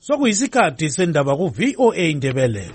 Sokuyisikhathi sendaba ku VOA Indebele.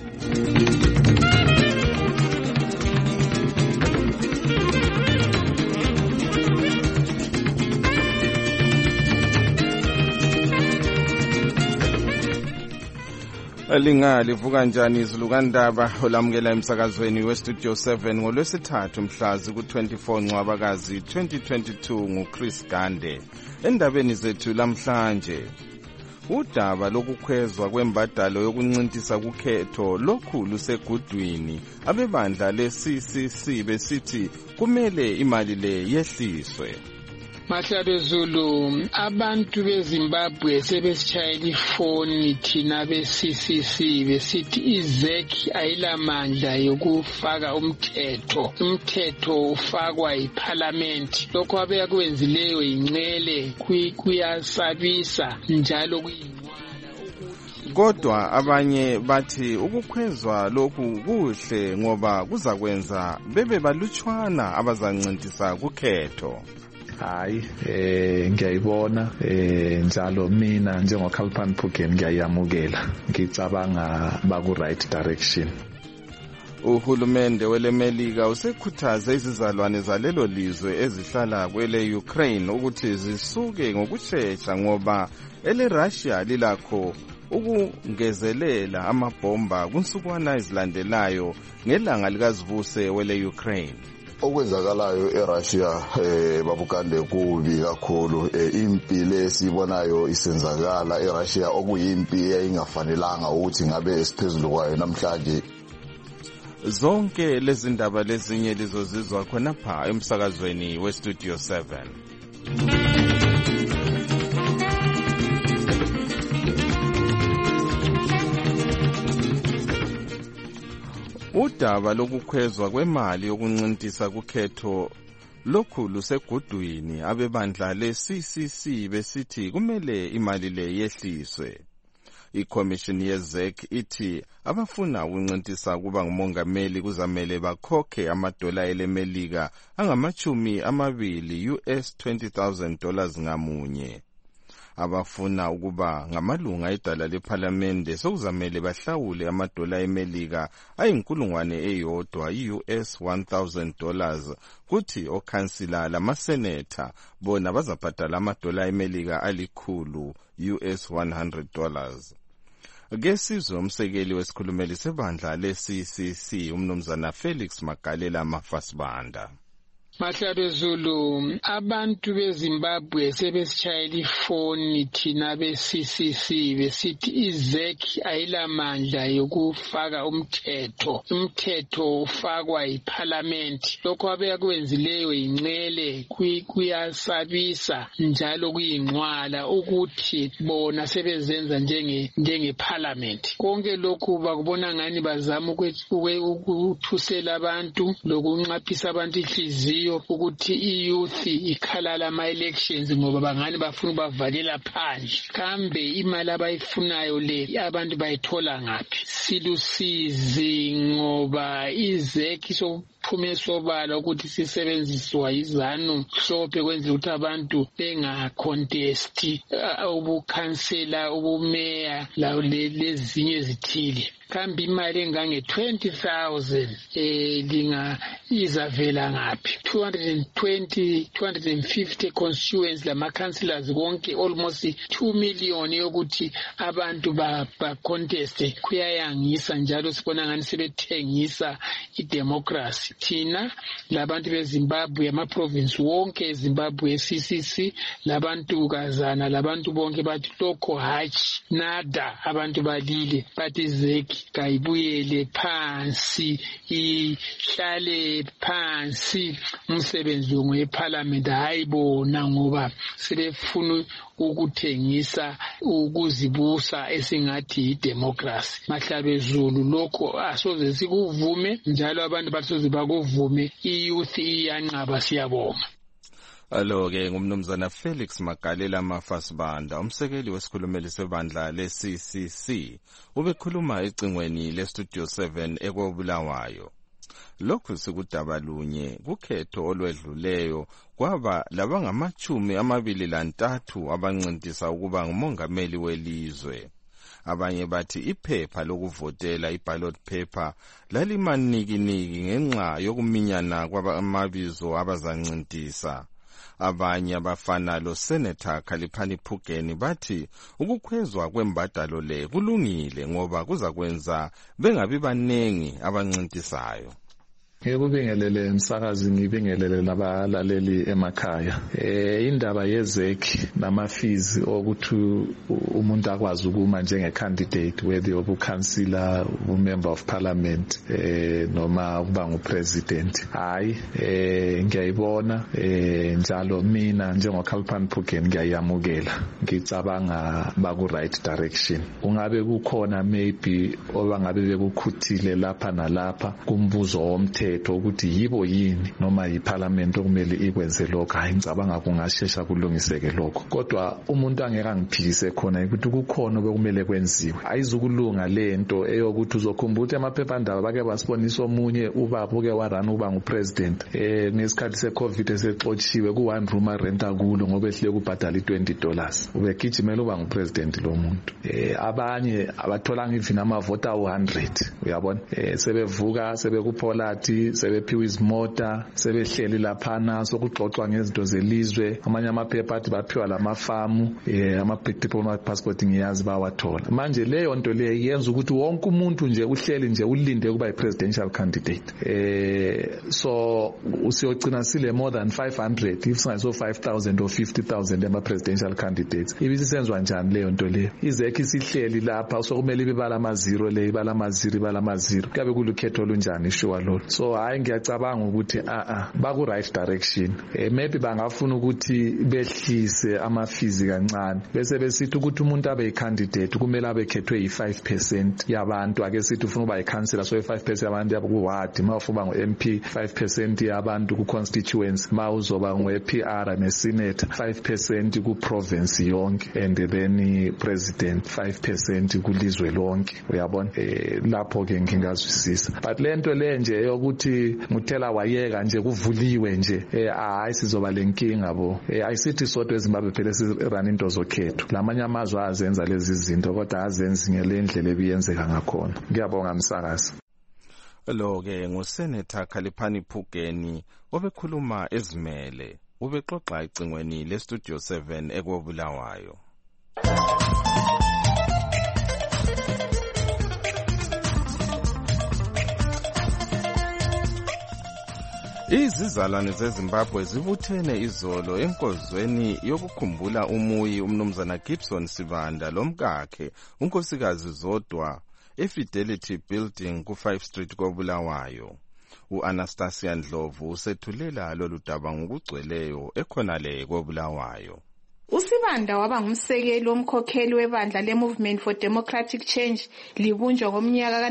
Lingalivuka kanjani izulukandaba olamukela emsakazweni weStudio 7 ngolwesithathu mhlazi ku24 Ncwabakazi 2022 nguChris Gande. Endabeni zethu lamhlanje udaba lokukhwezwa kwembadalo yokuncintisa kukhetho lokhu lusegudwini. Abebandla leCCC besithi kumele imali le yehliswe. Mahlabe Zulu, abantu beZimbabwe sebesitshayela ifoni thina be-CCC besithi iZEC ayilamandla yokufaka umthetho ufakwa yiParliament. Lokho abekwenzileyo ingcele kuyasabisa njalo kuyinqwala ukuthi kodwa abanye bathi ukukhwezwa lokhu kuhle ngoba kuzakwenza bebe balutshwana abazancintisa kukhetho. Hayi ngiyayibona njalo mina njengoKhalpan Phugeni ngiyayamukela ngicabanga baku right direction. Uhulumende welemelika usekhuthaza izizalwane zalelo lizwe ezihlala kwele Ukraine ukuthi zisuke ngokusheshsha ngoba eleRussia lilakho ukungezelela amabhomba kunsukwana ezilandelayo ngelanga likazivuse wele Ukraine. Okwenzakalayo eRussia babukande kubi kakhulu. Impi lesibonayo isenzakala eRussia okuyimpi eyingafanelanga ukuthi ngabe esiphezulu kwayo namhlanje. Zonke lezi ndaba lezinye lizozizwa khona pha emsakazweni weStudio 7. Udaba lokukhwezwa kwemali yokuncintisa kukhetho lokhu lusegudwini. Abebandla leCCC besithi kumele imali le yehliswe. Ikhomishini yeZEC ithi abafuna ukuncintisa kuba ngumongameli kuzamele bakhokhe amadola elemelika $20,000 $20,000 ngamunye. Abafuna ukuba ngamalunga edala leParliamente sokuzamele bahlawule amadola emelika $1,000 $1,000 kuthi okhansila lamaseneta bona bazabhadala amadola emelika $100 $100. Kesizwe umsekeli wesikhulumeli sebandla leCCC umnumzana Felix Magalela Mafasibanda. Mahlabe Zulu, abantu beZimbabwe sebesitshayela ifoni thina be-CCC besithi iZEC ayilamandla yokufaka umthetho ufakwa yiParliament. Lokho abekwenzileyo ingcele kuyasabisa njalo kuyinqwala ukuthi bona sebezenza njengeParliament. Konke lokhu bakubona ngani bazama ukuthusela abantu lokunqaphisa abantu inhliziyo ukuthi iyouth ikhalala ama-elections ngoba bangani bafuna bavalela phandle. Kambe imali abayifunayo le abantu bayithola ngaphi? Silusizi ngoba iZEC sophume sobala ukuthi sisebenziswa yizanu mhlophe kwenzela ukuthi abantu bengacontesti ubukhansela ubumeya lezinye zithile. Kambe imali engange-20,000 izavela ngaphi? 250 constituents lama-councillors konke almost 2 million yokuthi abantu ba-conteste kuyayangisa njalo sibona ngani sebethengisa idemocracy. Thina labantu beZimbabwe ama-province wonke eZimbabwe CCC labantu kazana labantu bonke bathi lokho hatshi nada abantu balile bathi iZEC kayibuyele phansi ihlale phansi umsebenzi weParliament hayibona ngoba sebefuna ukuthengisa ukuzibusa esingathi idemocracy. Mahlabe Zulu, lokho asoze sikuvume njalo abantu basoze bakuvume. Iyouth iyanqaba siyabonga. Alo-ke ngumnumzana Felix Magalela Mafasibanda, umsekeli wesikhulumeli sebandla leCCC, ubekhuluma ecingweni leStudio 7 eKobulawayo. Lokhu sikudaba lunye kukhetho olwedluleyo kwaba labangama-23 abancintisa ukuba ngumongameli welizwe. Abanye bathi iphepha lokuvotela iballot paper lalimanikiniki ngenxa yokuminyana kwamabizo abazancintisa. Abanye abafana lo Senator Khaliphani Phukeni bathi ukukhwezwa kwembadalo le kulungile ngoba kuzakwenza bengabi banengi abancintisayo. Ngikubingelele umsakazi, ngibingelele nabalaleli emakhaya. Indaba yezekhi namafees ukuthi umuntu akwazi ukuma njengecandidate whether ubukhansila, umember of parliament noma ukuba ngupresident. Hayi, ngiyayibona njalo mina njengoKhaliphani Phukeni ngiyayamukela. Ngicabanga baku right direction. Ungabe kukhona maybe obangabe bekukhuthile lapha nalapha kumbuzo womthetho ukuthi yibo yini noma yiparliament okumele ikwenze lokho. Hayi, ngicabanga kungashesha kulungiseke lokho. Kodwa umuntu angeke angiphikise khona ukuthi kukhona bekumele kwenziwe. Ayizukulunga lento eyokuthi uzokhumbula amaphephandaba bake basibonisa omunye ubaba uke warana uba ngupresident ngesikhathi seCovid esexotshiwe ku1 room renta kulo ngoba ehlile kubhadala $20. Ubegijimela uba ngupresident lo muntu. Abanye abatholanga even amavota u100. Uyabona, sebevuka sebekupholati, sebephiwa izimota, sebehleli laphana sokuxoxwa ngezinto zelizwe. Amanye amaphepha athi baphiwa lamafamu, ama-diplomatic passport ngiyazi bawathola. Manje leyo nto le yenza ukuthi wonke umuntu nje uhleli nje ulinde ukuba i-presidential candidate. So usiyogcina sile more than 500 if singaso 5,000 or 50,000 ama-presidential candidates. Ibisisenzwa njani leyo nto leyo? Izekhi sihleli lapha sokumele ibala amaziro le, ibala amaziro. Kabe kulukhetho olunjani shuwa lo. So hayi, ngiyacabanga ukuthi baku right direction. Maybe bangafuna ukuthi behlise amafees kancane bese besithi ukuthi umuntu abe yicandidate kumele abe khethwe yi5% yabantu. Ake sithi ufuna uba yicouncillor, so 5% yabantu yabuward, mawufuba ngo-MP 5% yabantu ku-constituency, mawuzoba ngu-PR ne-Senate 5% ku-province yonke, and then president 5% kulizwe lonke. Uyabona, lapho ke ngingazwisisa. But lento le nje yokuthi nguthela wayeka nje kuvuliwe nje, hayi sizoba lenkinga bo. Ayisithi sodwa eZimbabwe phela sirana into zokhetho. Lamanye amazwe azenza lezi zinto kodwa azenzi ngelendlela ebiyenzeka ngakhona. Ngiyabonga msakazi. Lo ke nguSenator Khaliphani Phukeni obekhuluma eZimele, ubexoxa icingweni leStudio 7 eKobulawayo. Izizalwane zeZimbabwe zibuthene izolo enkozweni yokukhumbula umuyi umnumzana Gibson Sibanda lomkakhe unkosikazi Zodwa eFidelity Building ku5 Street koBulawayo. U-Anastasia Ndlovu usethulela lolu daba ngokugcweleyo ekhonale koBulawayo. uSibanda waba ngumsekeli womkhokheli webandla le-Movement for Democratic Change libunjwa ngomnyaka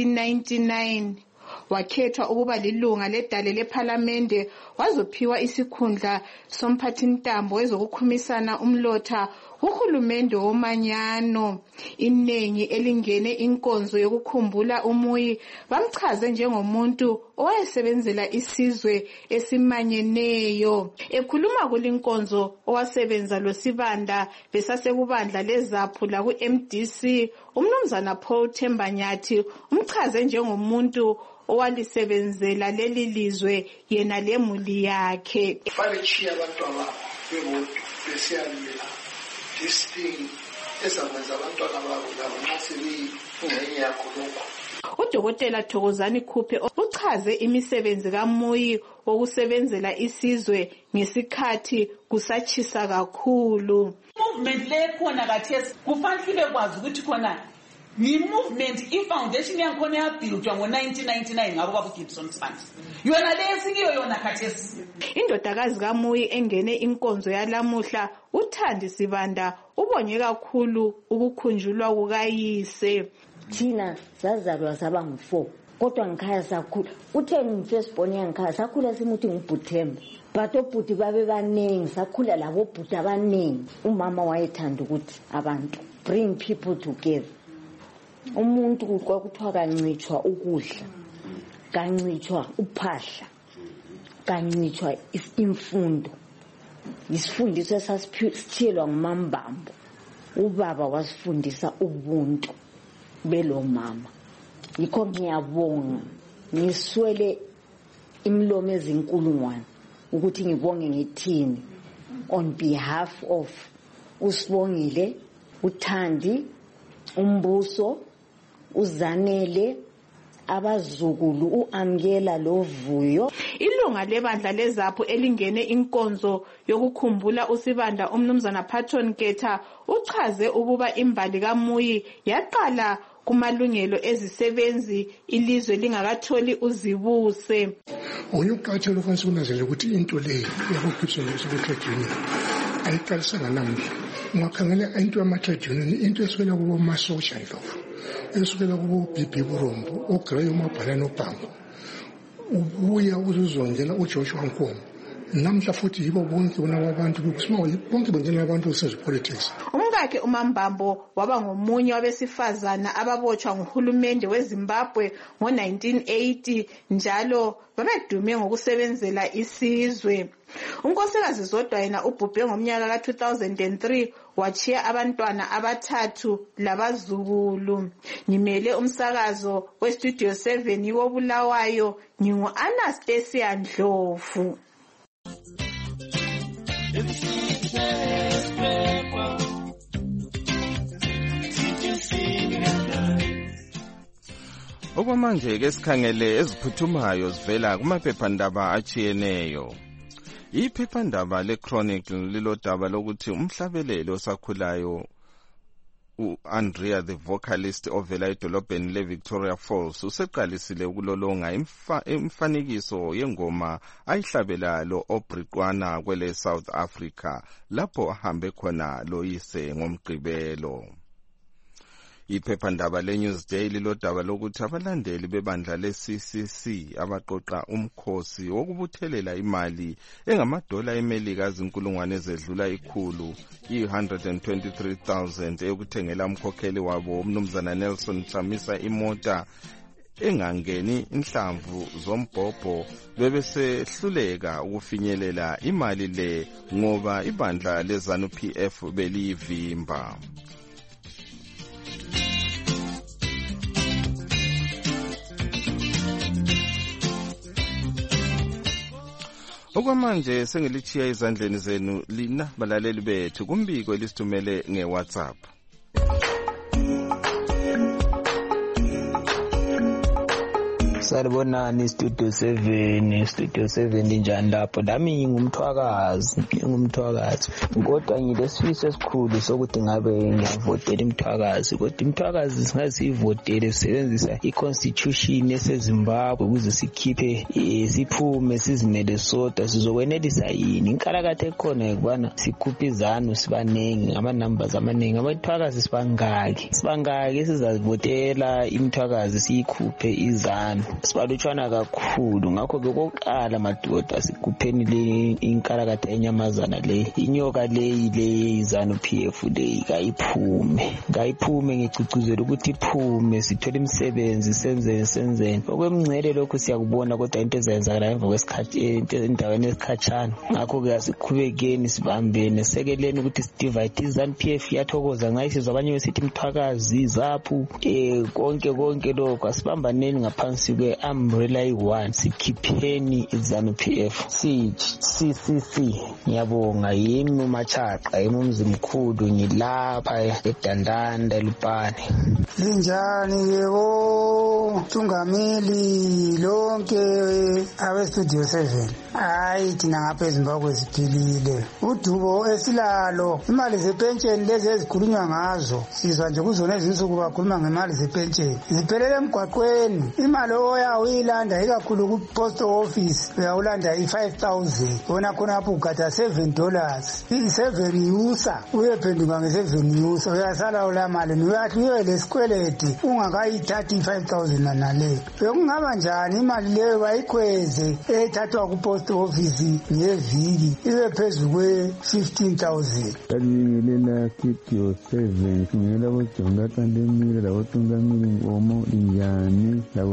ka-1999. Wakhethwa ukuba lilunga ledale lephalamende, wazophiwa isikhundla somphathintambo wezokukhumisana umlotha uhulumende womanyano. Inengi elingene inkonzo yokukhumbula umuyi bamchaze njengomuntu owayesebenzela isizwe esimanyeneyo. Ekhuluma kulinkonzo owasebenza loSibanda besasekubandla lezaphu la ku-MDC, umnumzana Paul Thembanyathi umchaze njengomuntu owalisebenzela leli lizwe yena lemuli yakhe. Farichi abantwana bebodwa besiyabela this thing esakwenza abantwana babo labo ngaseli ingxenye yakho lokho. Udokotela Thokozani Khuphe uchaze imisebenzi kaMuyi wokusebenzela isizwe ngesikhathi kusatshisa kakhulu. Movement le khona kathesi kufanele kwazi ukuthi khona ni movement i-foundation yakhona yabuildwa ngo-1999 ngabo baba Gibson Sibanda. Yona le singiyo yona khathesi. Indodakazi kaMuyi engene inkonzo yalamuhla uThandi Sibanda ubonye kakhulu ukukhunjulwa kukayise. Thina sazalwa saba ngu4 kodwa ngikhaya sakhula. Uthe ngifirst born yangikhaya sakhula simuthi ngibhuthemba. But obhuti babe baningi, sakhula labo bhuti abaningi. Umama wayethanda ukuthi abantu bring people together. Umuntu kwakuthiwa kancitshwa ukudla, kancitshwa uphahla, kancitshwa imfundo. Isifundiso esasithiyelwa ngumambambo. ubaba wasifundisa ubuntu belo mama. Yikho ngiyabonga ngiswele imlomo ezinkulungwane ukuthi ngibonge ngithini on behalf of uSibongile, uThandi, uMbuso, uZanele, abazukulu, uAmkela loVuyo. Ilunga lebandla leZAPHU elingene inkonzo yokukhumbula uSibanda uMnumzana Patton Getha uchaze ukuba imbali kaMuyi yaqala kumalungelo ezisebenzi ilizwe lingakatholi uzibuse. Uyuqathela kwansi kunazele ukuthi into leyo yakugibson trade union ayiqalisanga namhla. Ungakhangela into yama-trade union, into esukela kubo masosha ndlovu, esukela kubo Bibi Burombo, uGrey uMabhalane noBhango, ubuya uzuzongela uJoshua Nkomo. Namhla futhi yibo bonke abantu bonke bengena abantu politics. Umkakhe uMambambo waba ngomunye wabesifazana ababotshwa nguhulumende weZimbabwe ngo-1980 njalo babedume ngokusebenzela isizwe. Unkosikazi Zodwa yena ubhubhe ngomnyaka ka-2003 wachiya abantwana abathathu labazukulu. Ngimele umsakazo weStudio 7 wobulawayo ngingu-Anastasia Ndlovu. Okwamanje ke sikhangele eziphuthumayo zivela kumaphephandaba achiyeneyo. Iphephandaba leChronicle lilodaba lokuthi umhlabeleli osakhulayo uAndrea the vocalist ovela edolobheni leVictoria Falls useqalisile ukulolonga imfanekiso yengoma ayihlabela lo Obriqwana kwele South Africa lapho ahambe khona loyise ngomgqibelo. Iphephandaba leNewsday lilodaba lokuthi abalandeli bebandla leCCC abaqoqa umkhosi wokubuthelela imali engamadola eMelika azinkulungwane ezedlula ikhulu i-123,000 eyokuthengela umkhokheli wabo umnumzana Nelson Chamisa imota engangeni inhlamvu zombhobho bebesehluleka ukufinyelela imali le ngoba ibandla leZANU PF beliyivimba. Okwamanje sengilichiya izandleni zenu lina balaleli bethu kumbiko elisithumele ngeWhatsApp. Salibonani Studio 7 njani lapho nami ngumthwakazi kodwa ngilesifiso esikhulu sokuthi ngabe ngiyavotela imthwakazi kodwa imthwakazi singazivotela sisebenzisa iconstitution yaseZimbabwe ukuze sikhiphe siphume sizimele sodwa sizokwenelisa yini inkalakatha ekhona ukubana sikhuphe izanu sibanengi ngama-numbers amaningi imthwakazi sibangaki sizavotela imthwakazi siyikhuphe izanu sibalutshwana kakhulu ngakho ke kokuqala madoda sikupheni le inkalakatha enyamazana le inyoka le izanu PF le kayiphume ngicicizela ukuthi iphume sithole imisebenzi senzeni okwemncele lokho siyakubona kodwa into ezenzakala emva kwesikhathi endaweni esikhatshana ngakho ke asiqhubekeni sibambene sekeleni ukuthi sidivide izanu PF yathokoza ngayisizwa abanye besithi imthwakazi ZAPHU konke lokho asibambaneni ngaphansi umbrella yi-1 sikhipheni izanu PF CCC. Ngiyabonga yimi uMachaqa emumzimkhulu ngilapha eDandanda eLupane. Linjani yebo Tungameli lonke abe Studio 7. Hayi thina ngapha eZimbabwe siphilile. Udubo esilalo imali zepensheni lezi ezikhulunywa ngazo sizwa nje kuzona izinsuku bakhuluma ngemali zepensheni ziphelele emgwaqweni imali oya uyilanda ikakhulu ku post office uyawulanda i5000 wona khona apho ugada $7 i7 usa uyephenduka nge7 usa uyasala ula mali uyathi uyelesikweleti ungakayithathi i5000 nale bekungaba njani imali leyo bayikhweze ethathwa ku post office ngeviki ibe phezulu kwe15000 Kalingelela Studio 7 ngiyela bojonga kantemile labo Tungamile Ngomo Injani labo bonke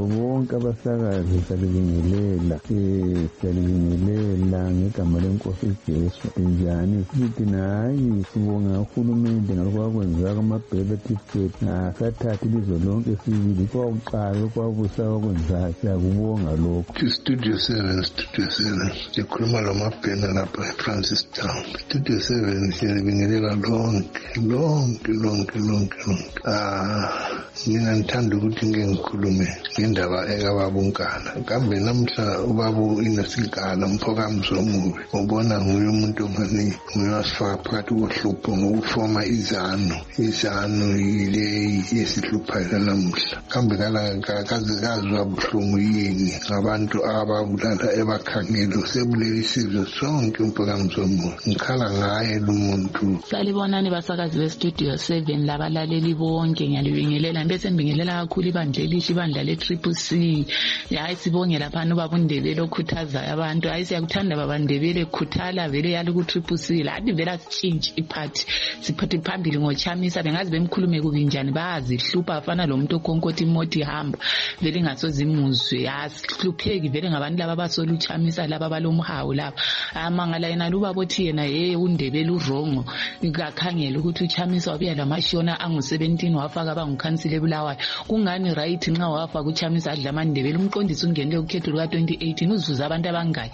bonke abasakazi salibingelela salibingelela ngegama lenkosi uJesu. Njani sithi nayi sibonga uhulumende ngalokho akwenza kwamabhele certificate sathatha ilizwe lonke sibili kwakuqala kwabusa okwenza siyakubonga lokho. Studio 7 sikhuluma lomabhena lapha eFrancistown. Studio 7 siyabingelela lonke. Mina ngithanda ukuthi ngikhulume ngendaba ekababunkana. Kambe namhla ubaba Innocent Mphokamzi omubi ubona nguye umuntu omani uyasifaka phakathi kohlupho ngokufoma izano ile yesihluphayo namuhla. Kambe kazizwa buhlungu yini ngabantu ababulala ebakhangelo sebulele isizwe sonke Mphokamzi omubi. Ngikhala ngaye lo muntu. Salibonani basakazi beStudio 7 labalaleli bonke ngiyalibingelela bese ngibingelela kakhulu ibandla elihle ibandla le-CCC. Hayi sibonge lapha ubabundebele okhuthaza abantu. Hayi siyakuthanda babandebele khuthala vele yali ku-CCC lathi vele asitshintshe iphathi siphathe phambili ngoChamisa bengazi bemkhulume kubinjani bayazihlupha afana lo muntu okonkotha imoti ihamba vele ingasozimuzwe asihlupheki vele ngabantu laba basola uChamisa laba balomhawu laba amangala yena luba bothi yena undebele urongo ngakhangela ukuthi uChamisa wabuya lamashona angu-17 wafaka abangukhansile eBulawayo. Kungani right nxa wafa kuChamisa adla amandebele umqondisi ungenele ukhetho luka-2018 uzuza abantu abangaki.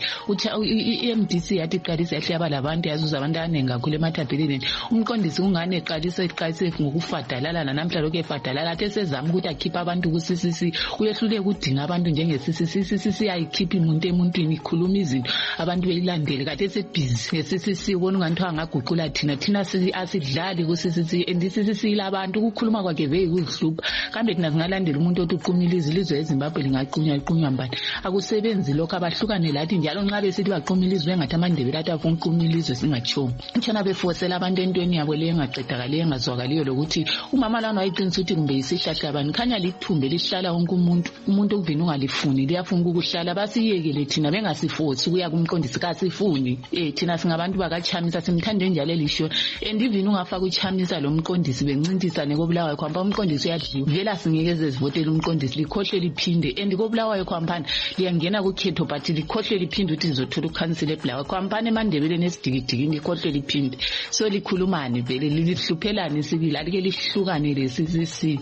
I-MDC yathi iqalisa yahle yaba labantu yazuza abantu abaningi kakhulu emathabheleni. Umqondisi kungani eqalise ngokufadalala namhla lokhu efadalala athe sezama ukuthi akhiphe abantu ku-CCC uyehluleke ukudinga abantu njenge-CCC ayikhiphi emuntwini ikhuluma izinto abantu beyilandele kade esebhizi nge-CCC ubona ungani kuthiwa angaguqula thina asidlali ku-CCC and i-CCC labantu ukukhuluma kwakhe vele kuhlupha. Kambe thina singalandela umuntu othi uqumile ilizwe eZimbabwe lingaqunywa mbani akusebenzi lokho abahlukane lathi njalo nxa besithi baqumile izwe engathi amandebele athi afuna uqumile izwe singatshomi ntshana befosela abantu entweni yabo leyo engaqedakaliyo engazwakaliyo lokuthi umama lana wayiqinisa ukuthi kumbe isihlahla bani khanya lithumbe lihlala wonke umuntu okuvini ungalifuni liyafuna ukuhlala basiyekele thina bengasifosi ukuya kumqondisi kasifuni thina singabantu bakaChamisa simthande njalo elisho and even ungafaka uChamisa lo mqondisi bencintisane koBulawayo khwamba umqondisi uyadliwa vela singekeze sivotela umqondisi likhohle liphinde and koBulawayo khwampana liyangena kukhetho but likhohle liphinde ukuthi lizothola ukhansile eBulawayo khwampana emandebeleni esidikidikini likhohle liphinde so likhulumane vele lihluphelane sibili alike lihlukane le-CCC.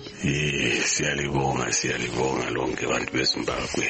Siyalibonga lonke abantu beZimbabwe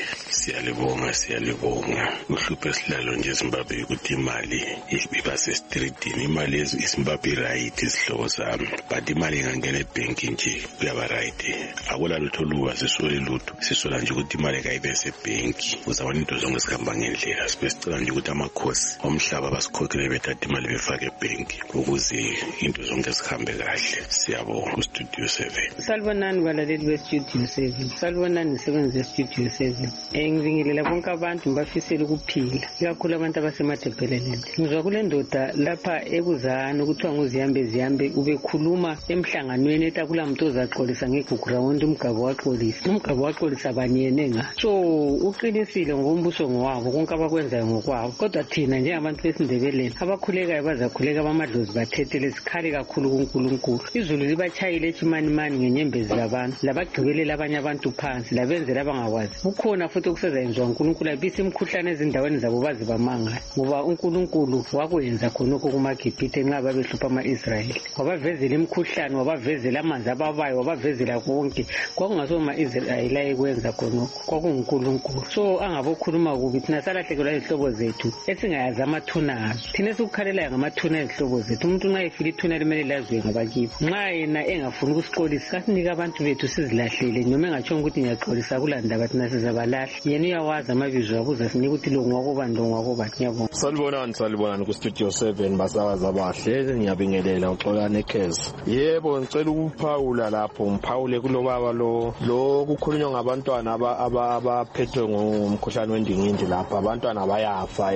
siyalibonga uhlupho esilalo nje eZimbabwe ukuthi imali iba sestreetini imali eZimbabwe right isihlobo sami but imali ingangena ebhenki nje kuyaba right akula lutho luba sisole lutho sisola nje ukuthi imali kayibe sebhenki uzabona into zonke sikhamba ngendlela sibesicela nje ukuthi amakhosi omhlaba basikhokhele bethathe imali befake ebhenki ukuze into zonke sihambe kahle. Siyabonga kuStudio 7. Salibonani balaleli beStudio 7. Salibonani nisebenze eStudio 7. Ngibingelela bonke abantu ngibafisela ukuphila ikakhulu abantu abasemadebheleni. Ngizwa kule ndoda lapha ekuzana ukuthiwa nguziyambe ubekhuluma emhlanganweni eta kula muntu ozaxolisa ngeground umgabo waxolisa abanyene nga so uqinisile ngombuso ngowabo konke abakwenzayo ngokwabo kodwa thina njengabantu besindebeleni abakhulekayo bazakhuleka abamadlozi bathethele sikhale kakhulu kuNkulunkulu izulu libachayile echimanimani ngenyembezi labantu labagqibelela abanye abantu phansi labenzela abangakwazi kukhona futhi okusezayenziwa uNkulunkulu abisa imikhuhlane ezindaweni zabo bazi bamanga ngoba uNkulunkulu wakwenza khonokho kumaGibhithe nxa babehlupha ama-Israyeli wabavezela imikhuhlane wabavezela amanzi ababayo wabavezela konke kwakungasoma Israyeli ayekwenza khonokho kwakunguNkulunkulu so angabokhuluma kubi thina salahlekelwa izihlobo zethu esingayazi amathuna azo thina esikukhalelayo ngamathuna ezihlobo zethu umuntu nxa efila ithuna limele laziwe ngabakibo nxa yena engafuni ukusiqolisa kasinike abantu bethu sizilahlele noma engatshongo ukuthi ngiyaxolisa kulandaba thina sizabalahla yena uyawazi amabizo abo uzasinika ukuthi lo ngwakobani ngiyabonga. Salibonani kuStudio 7 basakazi abahle ngiyabingelela uxolani ekhezi yebo ngicela ukuphawula lapho ngiphawule kulobaba lo kukhulunywa ngabantwana abaphethwe ngumkhuhlane wendingindi lapha abantwana abayafa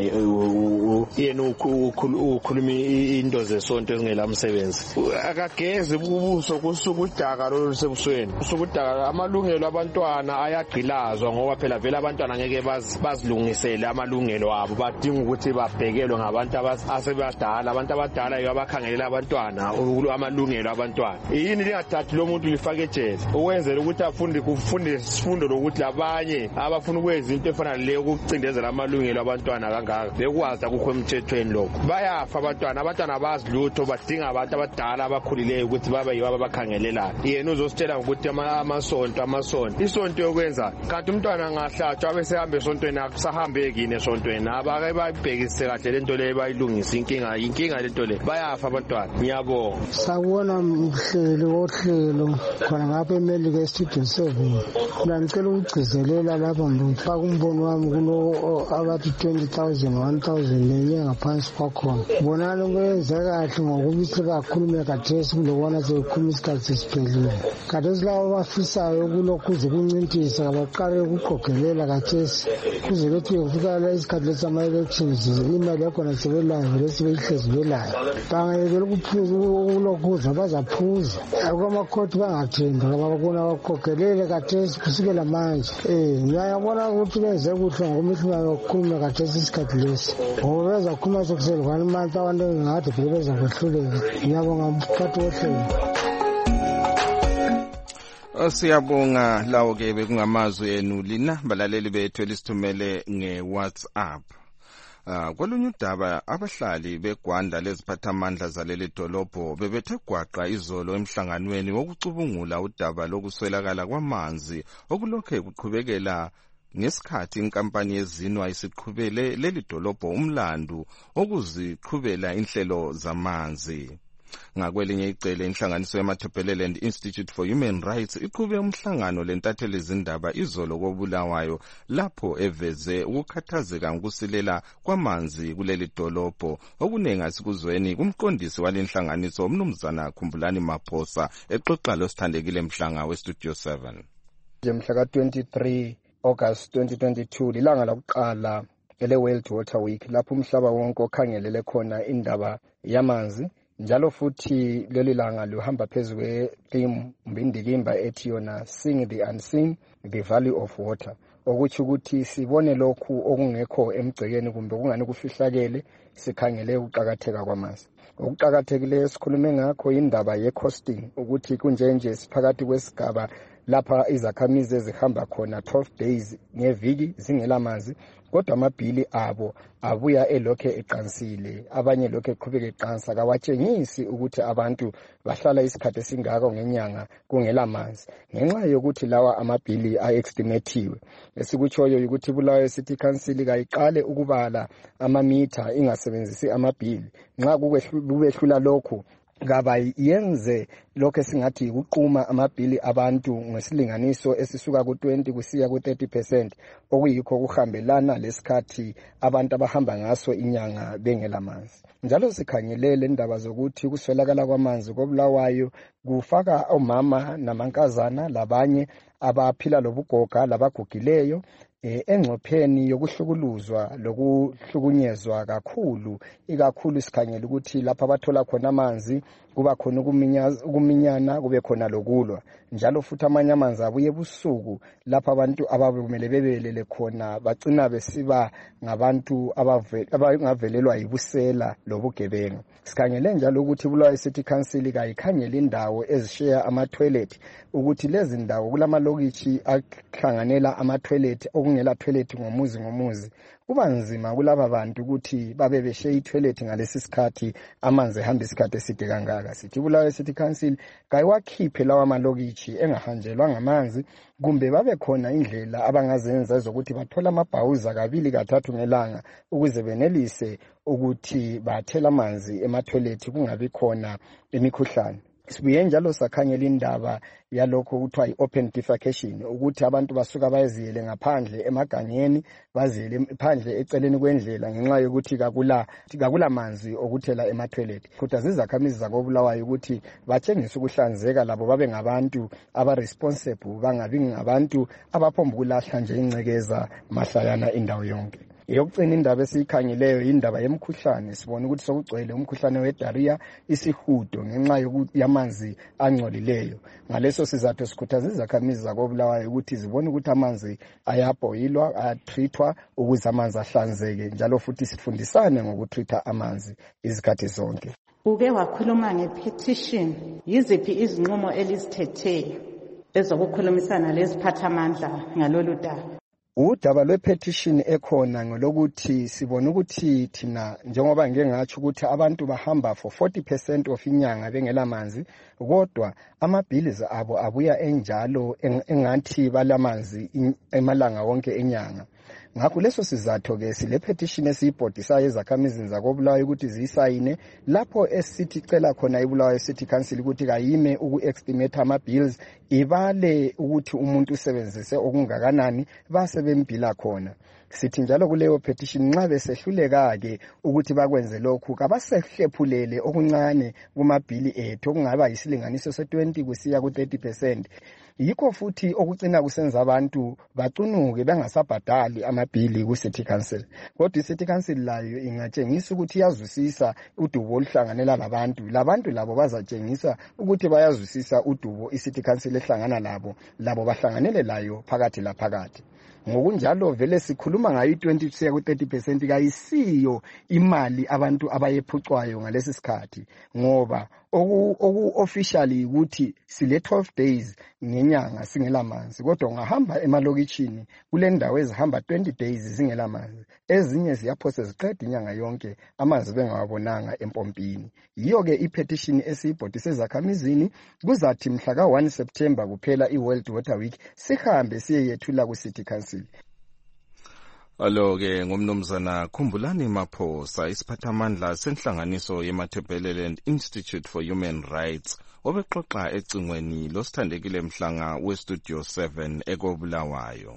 yena ukhuluma into zesonto ezingela msebenzi akageze ubuso kusuku udaka lo sebusweni usuku udaka amalungelo abantwana ayagqilazwa ngoba phela vele abantwana ngeke bazilungisele amalungelo abo badinga ukuthi babhekelwe ngabantu asebadala abantu abadala yibo abakhangelela abantwana amalungelo abantwana yini lingathathi lo muntu lifake epakejeni ukwenzela ukuthi kufunde isifundo lokuthi labanye abafuna ukwenza into efana leyo ukucindezela amalungelo abantwana kangaka bekwazi akukho emthethweni lokho bayafa abantwana bazi lutho badinga abantu abadala abakhulileyo ukuthi babe yibo abakhangelelayo yena uzositshela ukuthi amasonto isonto yokwenza kanti umntwana angahlatshwa bese hambe esontweni akusahambe kini esontweni abake babhekise kahle lento leyo bayilungisa inkinga lento leyo bayafa abantwana ngiyabonga sakubona mhlelo khona ngapha eMelika eStudio 7 ngicela ukugcizelela lapha ngifaka umbono wami kulo abathi 20,000 1,000 lenyanga phansi kwakhona bonani ukwenza kahle ngokubihle kakhulume kathesi kulokwana sekhuluma isikhathi sesiphelile kathesi labo bafisayo kulokhuze kuncintisa abaqale ukuqogelela kathesi kuze bethi kufika la isikhathi lesama-elections imali yakhona sebelayo lesibeyihlezi belayo bangayekela ukuphuza ukulokhuza bazaphuza akwamakhoti bangathembi abakubona baqogelele kathesi kusukela manje ngiyabona ukuthi benze kuhle ngokumihlumane ukukhuluma kathesi isikhathi lesi ngoba bezakhuluma sokuselivana imantla abantu engingade vele bezakwehluleka ngiyabonga mphathi wohlelo. Siyabonga lawo ke bekungamazwi enu lina balaleli bethu elisithumele nge-WhatsApp. Kolunye udaba abahlali beGwanda leziphathamandla zaleli dolobho bebethe gwaqa izolo emhlanganweni wokucubungula udaba lokuswelakala kwamanzi okulokhe kuqhubekela ngesikhathi inkampani yezinwa isiqhubele leli dolobho umlandu okuziqhubela inhlelo zamanzi. Ngakwelinye icele inhlanganiso yamaThopeleland Institute for Human Rights iqhube umhlangano lentatheli izindaba izolo koBulawayo lapho eveze ukukhathazeka ngokusilela kwamanzi kuleli dolobho okunengi asikuzweni kumqondisi walenhlanganiso umnumzana Khumbulani Maphosa exoxa losithandekile mhlanga weStudio 7. Mhla ka-23 August 2022 lilanga lokuqala ele World Water Week lapho umhlaba wonke okhangelele khona indaba yamanzi. Njalo futhi leli langa luhamba phezu kwe-theme mbindikimba ethi yona Sing the Unseen, the Value of Water. Okuthi ukuthi sibone lokhu okungekho emgcekeni kumbe kungani kufihlakele sikhangele ukuqhakatheka kwamanzi. Ukuqhakathekileyo sikhulume ngakho indaba ye-costing ukuthi kunjenje siphakathi kwesigaba lapha izakhamizi ezihamba khona 12 days ngeviki zingela manzi kodwa amabhili abo abuya elokhe eqansile abanye lokhe eqhubeka eqansa kawatshengisi ukuthi abantu bahlala isikhathi esingaka ngenyanga kungela manzi ngenxa yokuthi lawa amabhili a-estimatiwe esikutshoyo ukuthi Bulawayo City Council kayiqale ukubala amamitha ingasebenzisi amabhili nxa kubehlula lokhu ngaba yenze lokho esingathi ukuquma amabhili abantu ngesilinganiso esisuka ku20 kusiya ku30% okuyikho kuhambelana lesikhathi abantu abahamba ngaso inyanga bengela manzi. Njalo sikhangelele indaba zokuthi kuswelakala kwamanzi koBulawayo kufaka omama namankazana labanye abaphila lobugoga labagugileyo engcopheni yokuhlukuluzwa lokuhlukunyezwa kakhulu ikakhulu sikhangela ukuthi lapha abathola khona amanzi kuba khona ukuminyana kube khona lokulwa njalo futhi amanye amanzi abuye ebusuku lapha abantu ababekumele bebelele khona bagcina besiba ngabantu abangavelelwa yibusela lobugebengu. Sikhangele njalo ukuthi Bulawayo City Council kayikhangela indawo ezisheya ama-toilet ukuthi lezi ndawo kulamalokitshi ahlanganela ama-toilet okungela toilet ngomuzi kuba nzima kulaba bantu ukuthi babe beshe i-toilet ngalesi sikhathi amanzi ehamba isikhathi eside kangaka. Sithi Bulawayo City Council kayiwakhiphe lawa malokitshi engahanjelwa ngamanzi kumbe babe khona indlela abangazenza ezokuthi bathola amabhawuza kabili kathathu ngelanga ukuze benelise ukuthi bathela amanzi ema-toilet kungabi khona imikhuhlane. Sibuye njalo sakhangela indaba yalokho kuthiwa i-open defecation ukuthi abantu basuka bayeziyele ngaphandle emagangeni baziyele phandle eceleni kwendlela ngenxa yokuthi kakula manzi okuthela ema-toilet. Kodwa zizakhamizi zakoBulawayo ukuthi batshengise ukuhlanzeka labo babe ngabantu aba-responsible bangabi ngabantu abaphomba ukulahla nje ingcekeza mahlayana indawo yonke. Yokucina indaba esiyikhangeleyo indaba yemkhuhlane sibona ukuthi sokugcwele umkhuhlane we-diarrhea isihudo ngenxa yamanzi angcolileyo. Ngaleso sizathu sikhuthaza izakhamizi zakoBulawayo ukuthi zibone ukuthi amanzi ayabhoyilwa ayatreatwa ukuze amanzi ahlanzeke njalo futhi sifundisane ngokutreata amanzi izikhathi zonke. Uke wakhuluma ngepetition yiziphi izinqumo elizithethe? ezokukhulumisana leziphathamandla ngalolu daba. Udaba lwe-petition ekhona ngolokuthi sibona ukuthi thina njengoba ngeke ngatsho ukuthi abantu bahamba for 40% of inyanga bengelamanzi, kodwa amabhilizi abo abuya enjalo engathi balamanzi emalanga wonke enyanga. Ngakho leso sizatho ke sile petition esiyibhodisayo ezakhamizini zakoBulawayo ukuthi ziyisayine lapho esithi cela khona iBulawayo City Council ukuthi kayime uku-estimate ama-bills ibale ukuthi umuntu usebenzise okungakanani base bembila khona. Sithi njalo kuleyo petition nxa besehluleka-ke ukuthi bakwenze lokhu kabasehlephulele okuncane kumabhili ethu okungaba yisilinganiso se-20 kusiya ku-30%. Yikho futhi okucina kusenza abantu bacunuke bengasabhadali amabhili ku-City Council. Kodwa i-City Council layo ingatshengisa ukuthi iyazwisisa udubo oluhlanganela labantu labo bazatshengisa ukuthi bayazwisisa udubo i-City Council ehlangana labo bahlanganele layo phakathi laphakathi. Ngokunjalo vele sikhuluma ngayo 20 kusiya ku-30% kayisiyo imali abantu abayephucwayo ngalesi sikhathi, ngoba oku-officially ukuthi sile 12 days ngenyanga singelamanzi, kodwa ungahamba emalokitshini kule ndawo ezihamba 20 days zingelamanzi, ezinye ziyaphose ziqeda inyanga yonke amanzi bengawabonanga empompini. Yiyo-ke i-petition esiyibhodise ezakhamizini kuzathi mhla ka-1 September kuphela i-World Water Week sihambe siyeyethula ku-City Council. Alo-ke ngumnumzana Khumbulani Maphosa, isiphathamandla senhlanganiso yeMatabeleland Institute for Human Rights, obexoxa ecingweni losithandekile mhlanga weStudio 7 ekoBulawayo.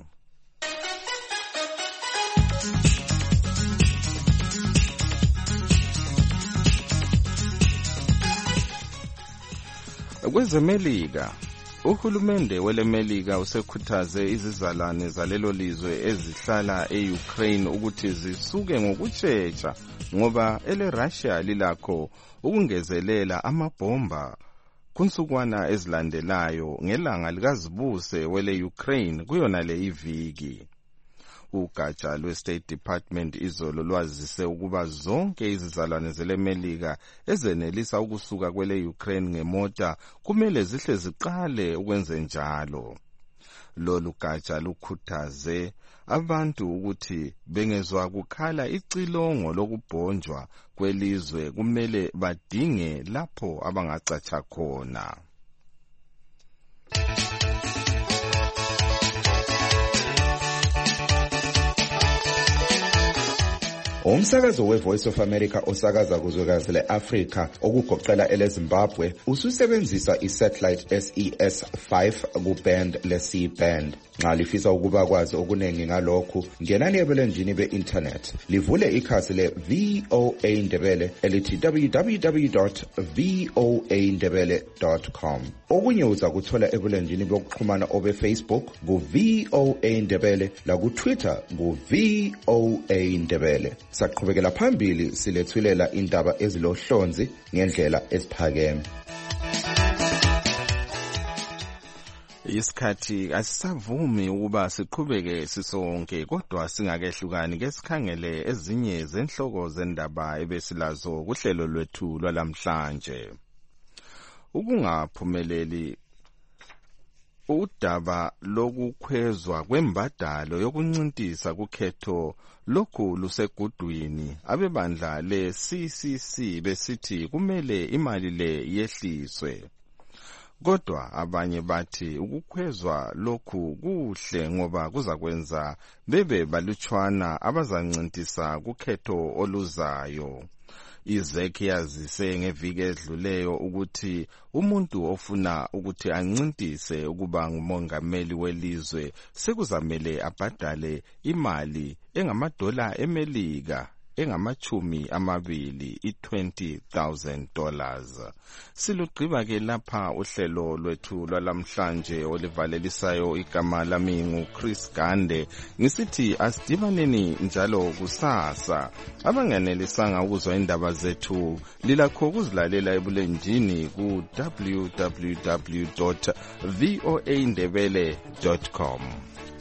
KwezeMelika, uhulumende weleMelika usekhuthaze izizalwane zalelo lizwe ezihlala e-Ukraine ukuthi zisuke ngokushesha ngoba ele-Russia lilakho ukungezelela amabhomba kunsukwana ezilandelayo ngelanga likazibuse wele-Ukraine kuyona le iviki. Ugatsha lwe-State Department izolo lwazise ukuba zonke izizalwane zeleMelika ezenelisa ukusuka kwele-Ukraine ngemota kumele zihle ziqale ukwenze njalo. Lolu gatsha lukhuthaze abantu ukuthi bengezwa kukhala icilongo lokubhonjwa kwelizwe kumele badinge lapho abangacatsha khona. Umsakazo we-Voice of America osakaza kuzwekazi le-Afrika okugoqela ele-Zimbabwe ususebenzisa i-satellite SES-5 ku-band le-C-band. Nxa lifisa ukuba kwazi okuningi ngalokhu, ngenani ebulenjini be-internet. Livule ikhasi le-VOA Ndebele elithi www.voandebele.com. Okunye uza kuthola ebulenjini bokuxhumana obe-Facebook ku-VOA Ndebele laku-Twitter ku-VOA Ndebele. Saqhubekela phambili silethulela indaba ezilohlonzi ngendlela eziphakeme. Isikhathi asisavumi ukuba siqhubeke sisonke, kodwa singakehlukani ke sikhangele ezinye zenhloko zendaba ebesilazo kuhlelo lwethu lwalamhlanje. Ukungaphumeleli udaba lokukhwezwa kwembadalo yokuncintisa kukhetho lokhu lusegudwini. Abebandla le-CCC besithi kumele imali le yehliswe. Kodwa abanye bathi ukukhwezwa lokhu kuhle ngoba kuzakwenza bebe balutshwana abazancintisa kukhetho oluzayo. IZEC yazise ngeviki edluleyo ukuthi umuntu ofuna ukuthi ancintise ukuba ngumongameli welizwe sekuzamele abhadale imali engamadola eMelika engama-20 $20,000. Silugqiba ke lapha uhlelo lwethu lwalamhlanje olivalelisayo igama lami nguChris Gande ngisithi asidibaneni njalo kusasa. Abanganelisanga ukuzwa indaba zethu lilakho ukuzilalela ebulenjini ku www.voandebele.com.